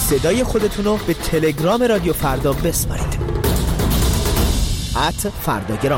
صدای خودتون رو به تلگرام رادیو فردا بسپارید. @فرداگرام.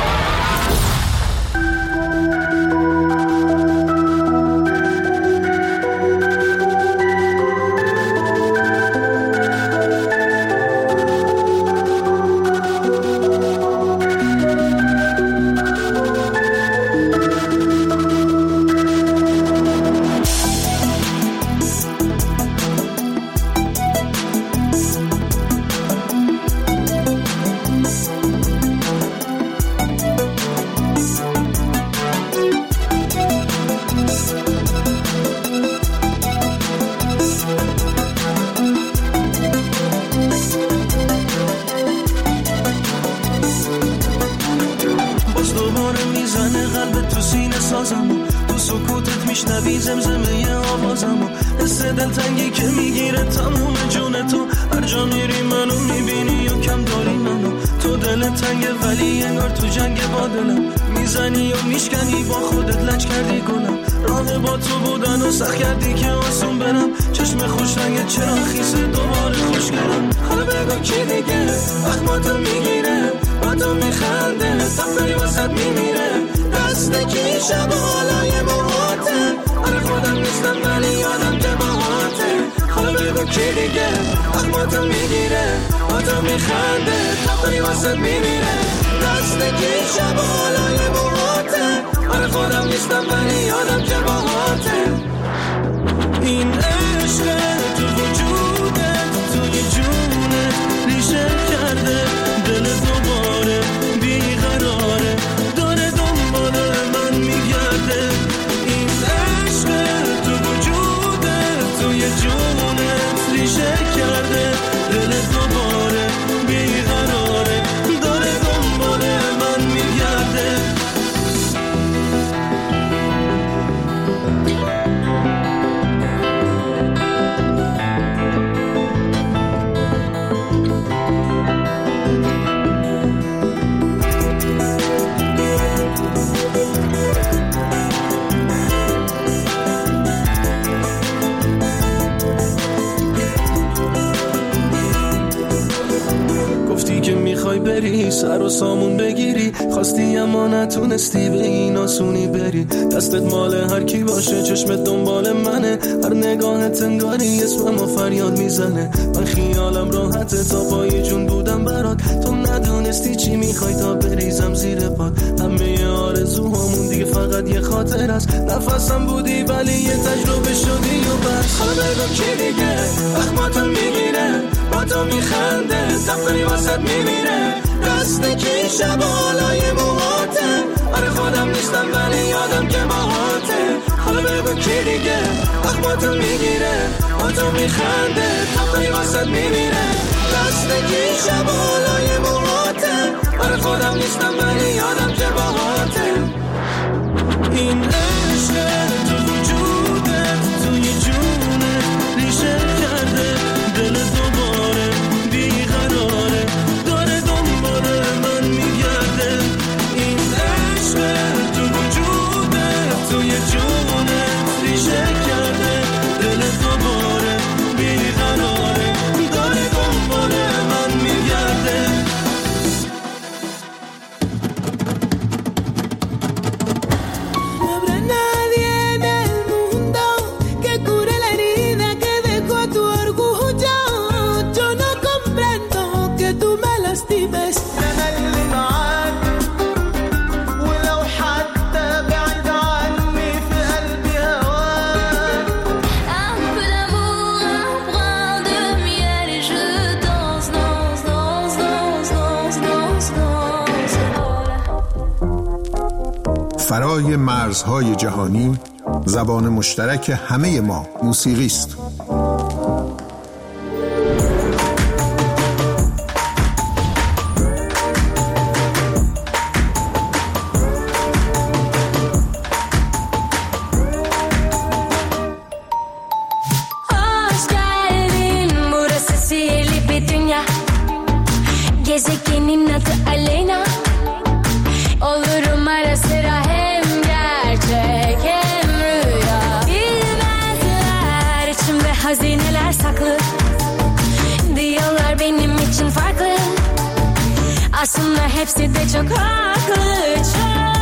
سر و سامون بگیری، خواستی اما نتونستی به این آسونی بری. دستت مال هر کی باشه، چشمت دنبال منه، هر نگاهت انگاری اسممو فریاد میزنه. من خیالم راحته تا پای جون بودم برات، تو ندونستی چی میخوای تا بریزم زیر پات. همه آرزوهامون دیگه فقط یه خاطر است، نفسم بودی ولی یه تجربه شدی و بس. حالا بگو کی دیگه اخماتو میگیره، با تو میخنده، تفکری واسط میمیره. دست کی شب حالای موهاته، آره خودم نیستم ولی یادم که باهاته. حالا بگو کی دیگه اخماتو میگیره، با تو میخنده، تفکری واسط میمیره. دست کی شب حالای موهاته، آره خودم نیستم ولی یادم که باهاته. این عشق تو وجودت، توی جونت ریشه کرده، دل دوباره بیقراره، داره دنبال من میگرده. این عشق تو وجودت، توی جونت ریشه کرده، دل دوباره بیقراره، داره دنبال من میگرده. فرای مرزهای جهانی، زبان مشترک همه ما موسیقی است. Gezegenin adı Aleyna, olurum ara sıra hem gerçek hem rüya. Bilmezler içimde hazin hepsi de çok haklı, çok.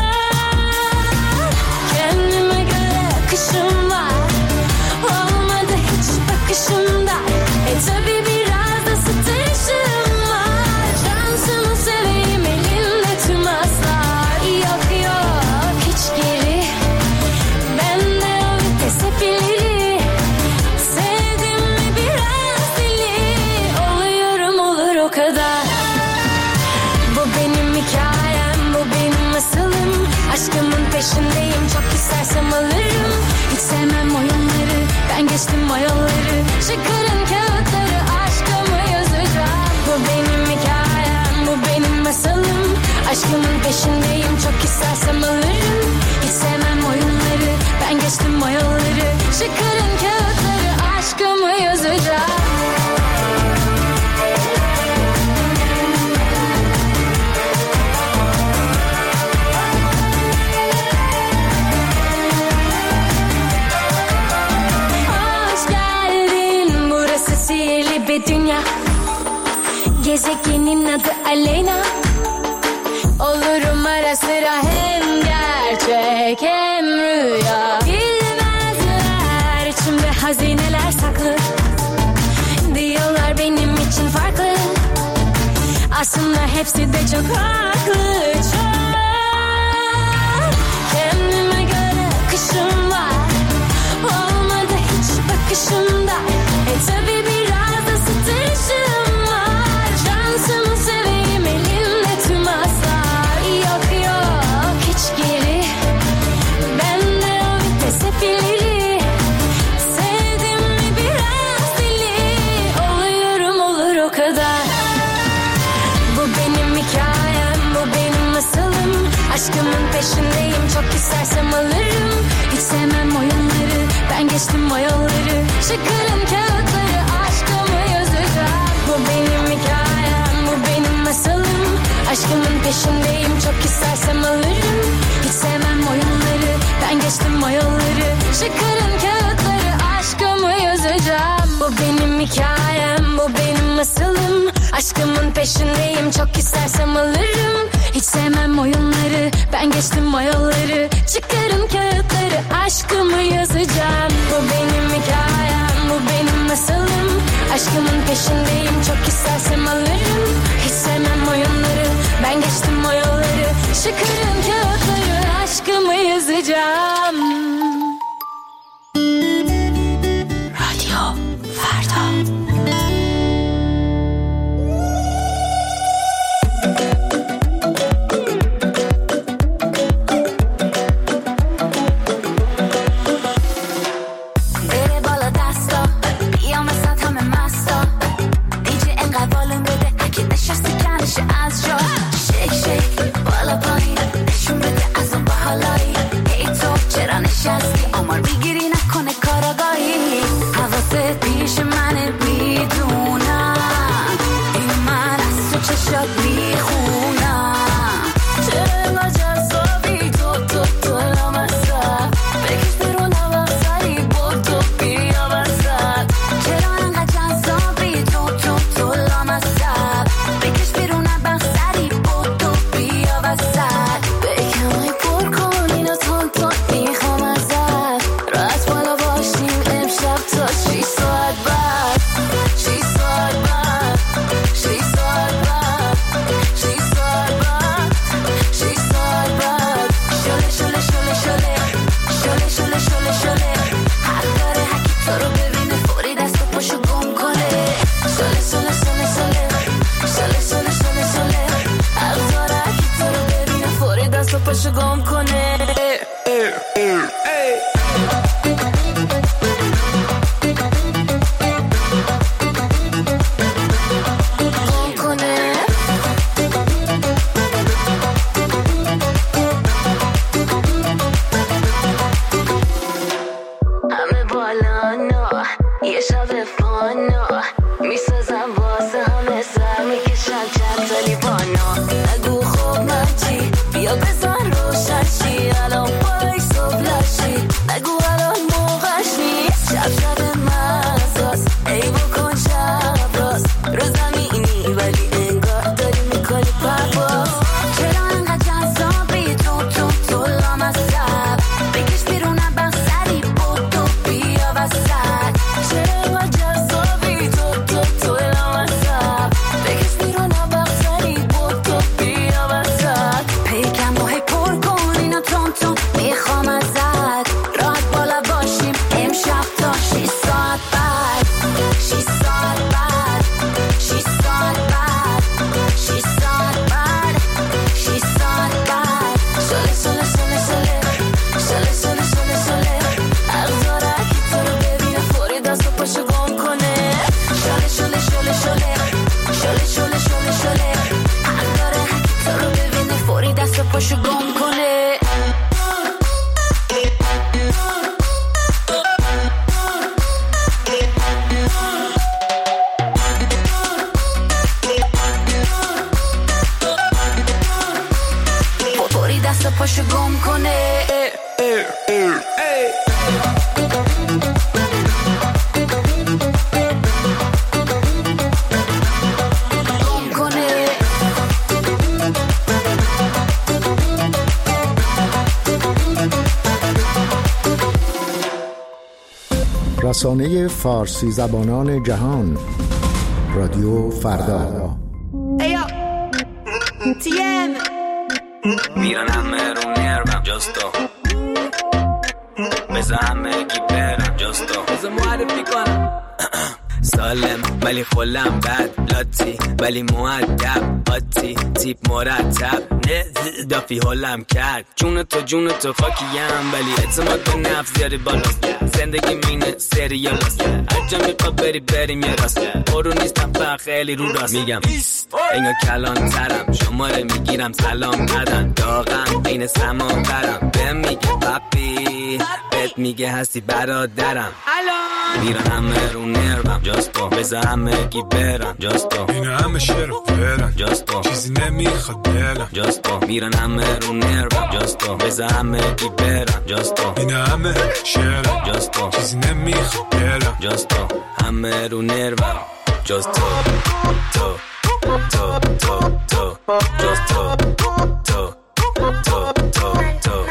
Kendime göre akışım var, olmadı hiç bakışımda. Tabi biraz da sıtışım var. Şansımı seveyim, elimde tüm aslar. Yok yok hiç geri, bende o vites hep ileri. Sevdim mi biraz deli, oluyorum olur o kadar. Bu benim hikayem, bu benim masalım. Aşkımın peşindeyim, çok istersem alırım. Hiç sevmem oyunları, ben geçtim o yolları. Çıkarın kağıtları, aşkımı yazacağım. Bu benim hikayem, bu benim masalım. Aşkımın peşindeyim, çok istersem alırım. Hiç sevmem oyunları, ben geçtim o yolları. Çıkarın kağıtları, aşkımı yazacağım. Bir dünya, gezegenin adı Aleyna. Olurum ara sıra hem gerçek hem rüya. Bilmezler içimde hazineler saklı, diyorlar benim için farklı. Aslında hepsi de çok haklı, çok. Kendime göre akışım var, olmadı hiç bakışımda. Tabi biraz da sıtışım var. Şansımı seveyim, elimde tüm aslar. Yok yok hiç geri, bende o vites hep ileri. Sevdim mi biraz deli, oluyorum olur o kadar. Bu benim hikayem, bu benim masalım. Aşkımın peşindeyim, çok istersem alırım. Hiç sevmem oyunları, ben geçtim o yolları. Çıkarın kağıtları, aşkımı yazacağım. Bu benim hikayem, bu benim masalım. Aşkımın peşindeyim, çok istersem alırım. Hiç sevmem oyunları, ben geçtim o yolları. Çıkarın kağıtları, aşkımı yazacağım. Bu benim hikayem, bu benim masalım. Aşkımın peşindeyim, çok istersem alırım. Hiç sevmem oyunları, ben geçtim o yolları. Çıkarın kağıtları, aşkımı yazacağım. Bu benim hikayem, bu benim masalım. Aşkımın peşindeyim, çok istersem alırım. Hiç sevmem oyunları, ben geçtim o yolları. Çıkarın kağıtları, aşkımı yazacağım. Radyo Ferda. رو زمینی ولی انگار داری میکنی پرواز رسانه فارسی زبانان جهان، رادیو فردا. ایو تیم میرن همه رو نرمم جستو بزا همه گی برم جستو بزا معرفی کنم سالم ولی خلم بد لاتی ولی مؤدب آتی تیپ مرتب نه دافی حالم کرد جون تو خاکیم ولی اعتماد به نفس زیادی بالاست زندگی مینه سریالاست هر جا میخوا بریم یه راست برو نیستم فقط خیلی رو راست میگم انگا کلان ترم شماره میگیرم سلام بدن داغم بین سما برم بهم میگه پاپی بهت میگه هستی برادرم میرن همه رو نرمم جاستو بزا همه گی برم جاستو اینا همه شعر و فرم جاستو چیزی نمیخواد دلم جاستو میرن همه رو نرمم جاستو بزا همه گی برم جاستو اینا همه شعر جاستو چیزی نمیخواد دلم جاستو همه رو نرمم جاستو تو جاستو تو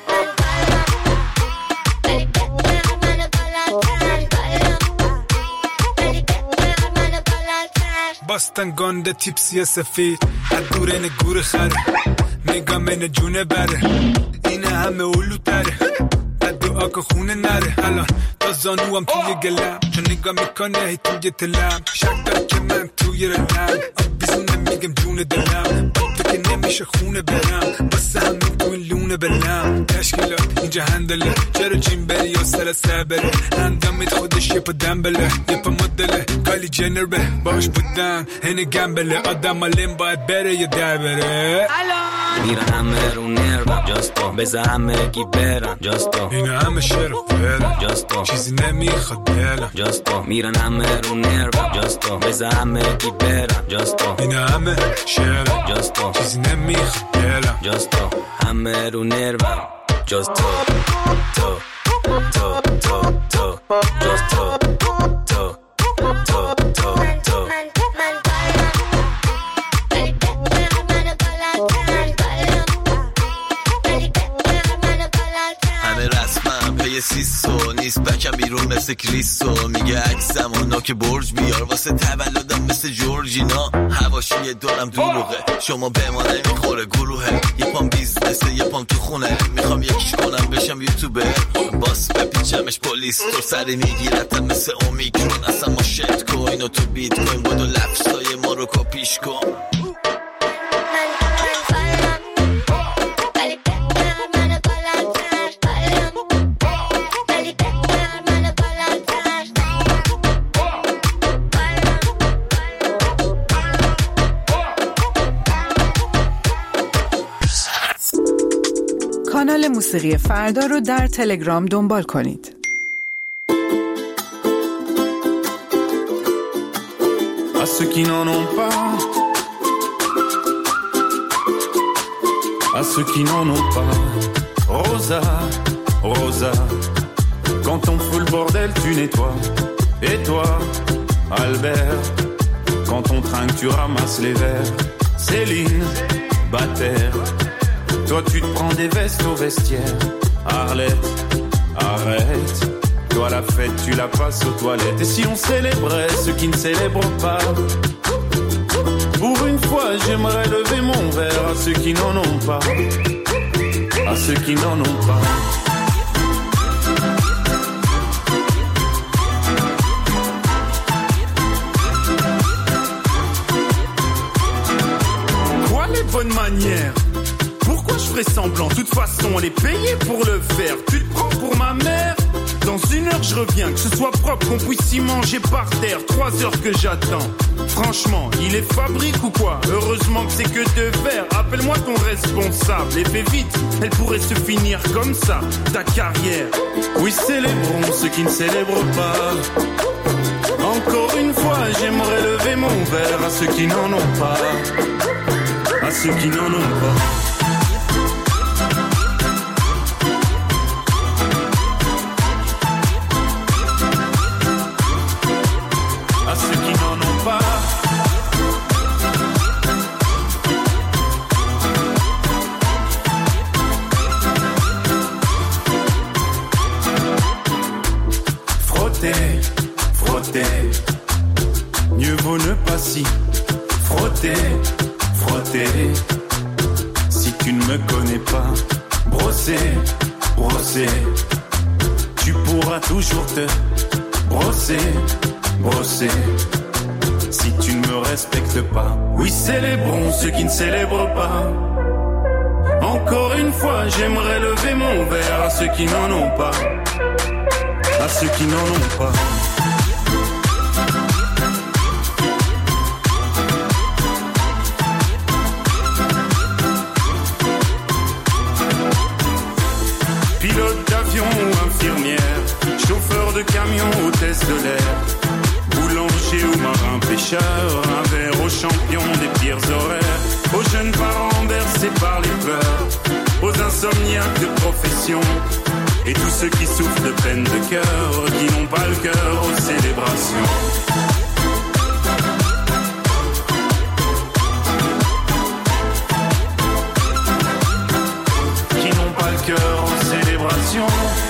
باستن گنده تیپسی سفید از دور این گور خره میگم این جونه بره این همه اولو تره بد دعا که خونه نره الان تا زانو هم توی گلم چون نگاه میکنه هی توی تلم شک دار که من توی رلم آب بیزونه میگم جون دلم تو که نمیشه خونه برم بسه همین تو این لونه بلم تشکیلات اینجا هندله چرا جیم بری یا سلسه بره اندامت خودش یه پا دنبله یه پا مدله کالی جنر به باش بودن هنه گمبله آدم علم باید بره یا در بره میرن همه رو نرمم جاستو بزا همه گی برم جاستو اینا همه شعر و فرم جاستو چیزی نمیخواد دلم جاستو میرن همه رو نرمم جاستو بزا همه گی برم جاستو اینا همه شعر جاستو چیزی نمیخواد دلم جاستو همه رو نرمم جاستو تو جاستو تو یه سیسو نیست بکم بیرون مثل کریسو میگه عکسم و ناک برج بیار واسه تولدم مثل جورجینا هواشی یه دورم دروغه شما به ما نمیخوره گروهه یه پام بیزنسه یه پام تو خونه میخوام یکیش کنم بشم یوتیوبر باس بپیچمش پلیس تو سری میگیرتم مثل اومیکرون اصلا ما شت کوین و تو بیت کوین بودو لفظای ما رو کپیش کن کانال موسیقی فردا رو در تلگرام دنبال کنید. À ceux qui n'en ont pas, à ceux qui n'en ont pas, Rosa, Rosa, quand on fout le bordel tu nettoies, et toi, Albert, quand on trinque tu ramasses les verres, Céline, Bataire, toi tu te prends des vestes au vestiaire, Arlette, arrête, toi la fête tu la passes aux toilettes, et si on célébrait ceux qui ne célèbrent pas, pour une fois j'aimerais lever mon verre à ceux qui n'en ont pas, à ceux qui n'en ont pas. Quoi les bonnes manières? Pourquoi je ferais semblant? De toute façon on est payé pour le faire. Tu te prends pour ma mère? Dans une heure je reviens, que ce soit propre, qu'on puisse y manger par terre. 3 heures que j'attends. Franchement, il est fabrique ou quoi? Heureusement que c'est que de verre. Appelle-moi ton responsable et fais vite, elle pourrait se finir comme ça, ta carrière. Oui, célébrons ceux qui ne célèbrent pas. Encore une fois, j'aimerais lever mon verre à ceux qui n'en ont pas. À ceux qui n'en ont pas. frotter, frotter. Mieux vaut ne pas s'y frotter, frotter. Si tu ne me connais pas, brosser, brosser. Tu pourras toujours te brosser, brosser. Si tu ne me respectes pas, oui, célébrons ceux qui ne célèbrent pas. Encore une fois, j'aimerais lever mon verre à ceux qui n'en ont pas, à ceux qui n'en ont pas. Pilote d'avion ou infirmière, chauffeur de camion, hôtesse de l'air, boulanger ou marin pêcheur, un verre aux champions des pires horaires, aux jeunes parents bercés par les pleurs, aux insomniaques de profession, et tous ceux qui souffrent de peine de cœur, qui n'ont pas le cœur aux célébrations. Qui n'ont pas le cœur aux célébrations.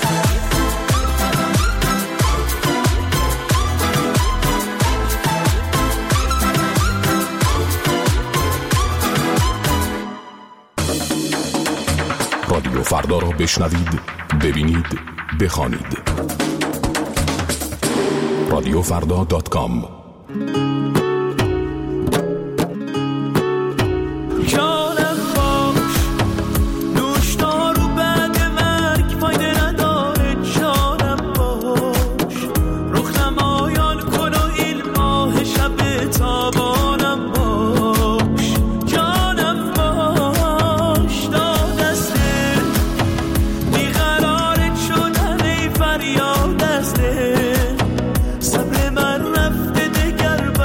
رادیو فردا را بشنوید، ببینید، بخوانید. radiofrda.com. صبر من رفته دگر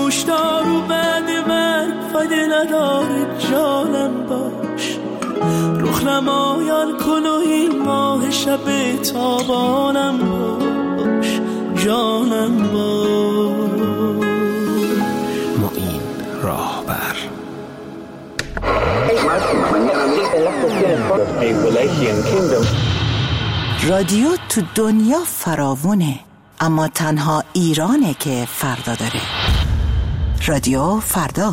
کشتار و بعد مرگ فایده نداره جانم باش، رخ نمایان کن و این ماه شب تابانم باش، جانم باش. معین راهبر. رادیو تو دنیا فراوونه، اما تنها ایرانه که فردا داره. رادیو فردا.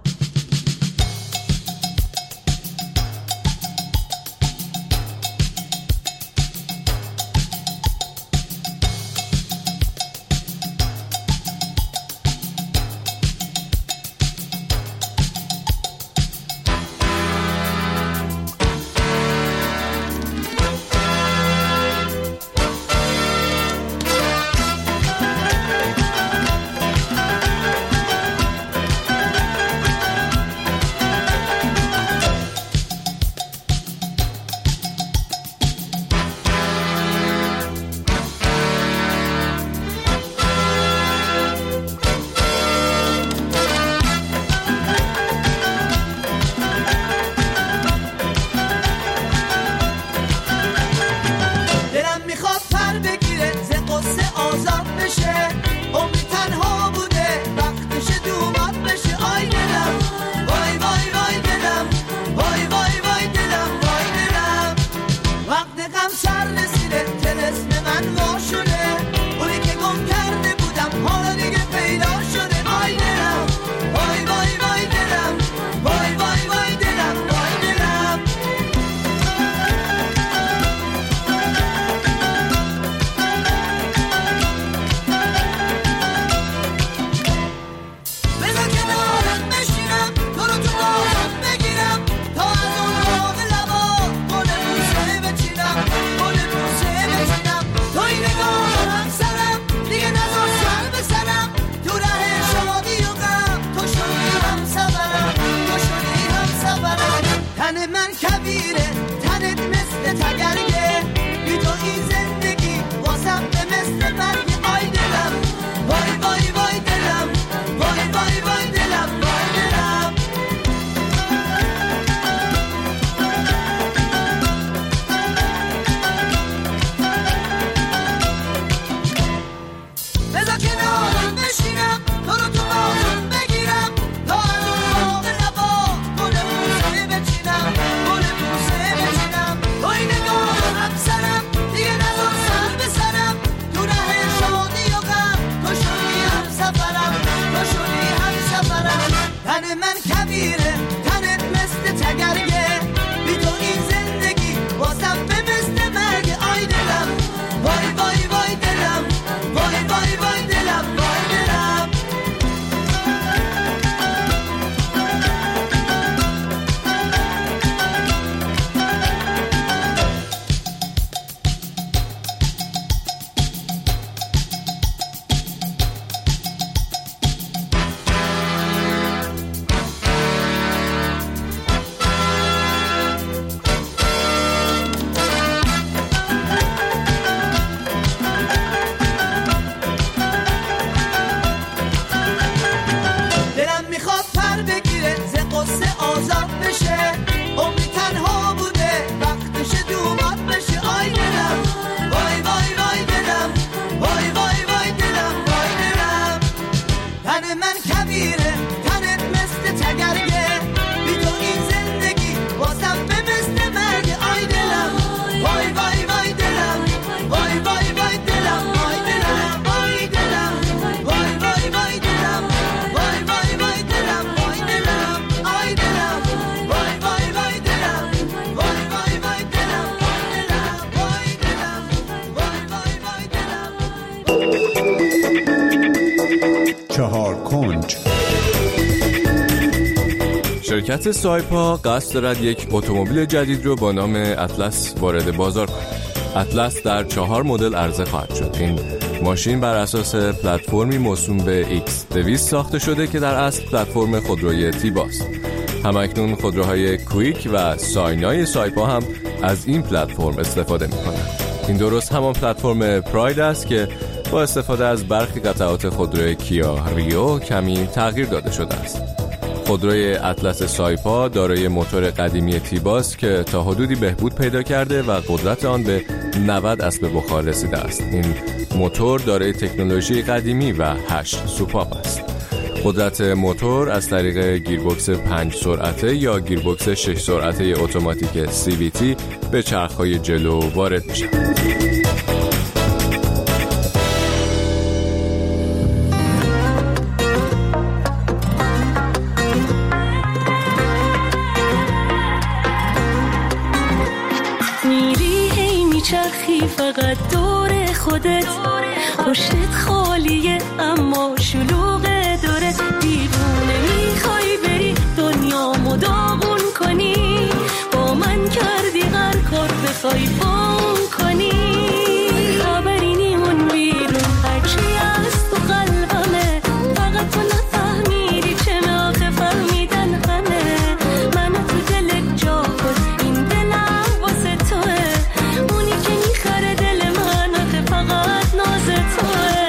شرکت سایپا قصد دارد یک اتومبیل جدید رو با نام اطلس وارد بازار کنه. اطلس در 4 مدل عرضه خواهد شد. این ماشین بر اساس پلتفرمی موسوم به X200 ساخته شده که در اصل پلتفرم خودروی تیباست. همکنون خودروهای کویک و ساینای سایپا هم از این پلتفرم استفاده می‌کنند. این درست همان پلتفرم پراید است که با استفاده از برخی قطعات خودروی کیا ریو کمی تغییر داده شده است. خودروی اطلس سایپا دارای موتور قدیمی تیباس که تا حدودی بهبود پیدا کرده و قدرت آن به 90 اسب بخار رسیده است. این موتور دارای تکنولوژی قدیمی و 8 سوپاپ است. قدرت موتور از طریق گیربکس 5 سرعته یا گیربکس 6 سرعته اتوماتیک CVT به چرخهای جلو وارد میشه. میچرخی فقط دور خودت، پشتت خالیه اما شلوغه دورت، دیوونه میخوای بری دنیامو داغون کنی، با من کردی هر کار بخوای بام کنی، خبری نیمون بیرون هرچی از تو قلبمه، فقط تو نفهمیدی چه آخه فهمیدن همه، من تو دلت جا کن این دلم واسه توه، اونی که میخره دل من آخه فقط ناز توه.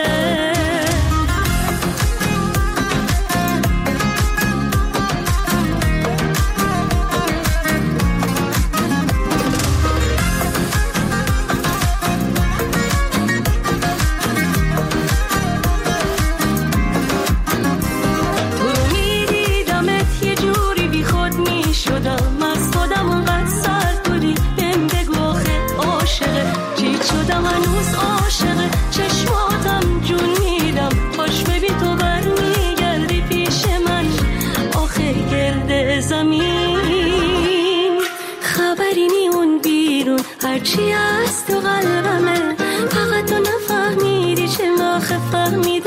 شدم هنوز عاشقه، چشماتم جون میدم، خوش ببین تو برمیگردی پیش من، آخه گرد زمین خبری نی اون بیرون هرچی از تو قلبمه، فقط تو نفهمیدی چه آخه فهمیدی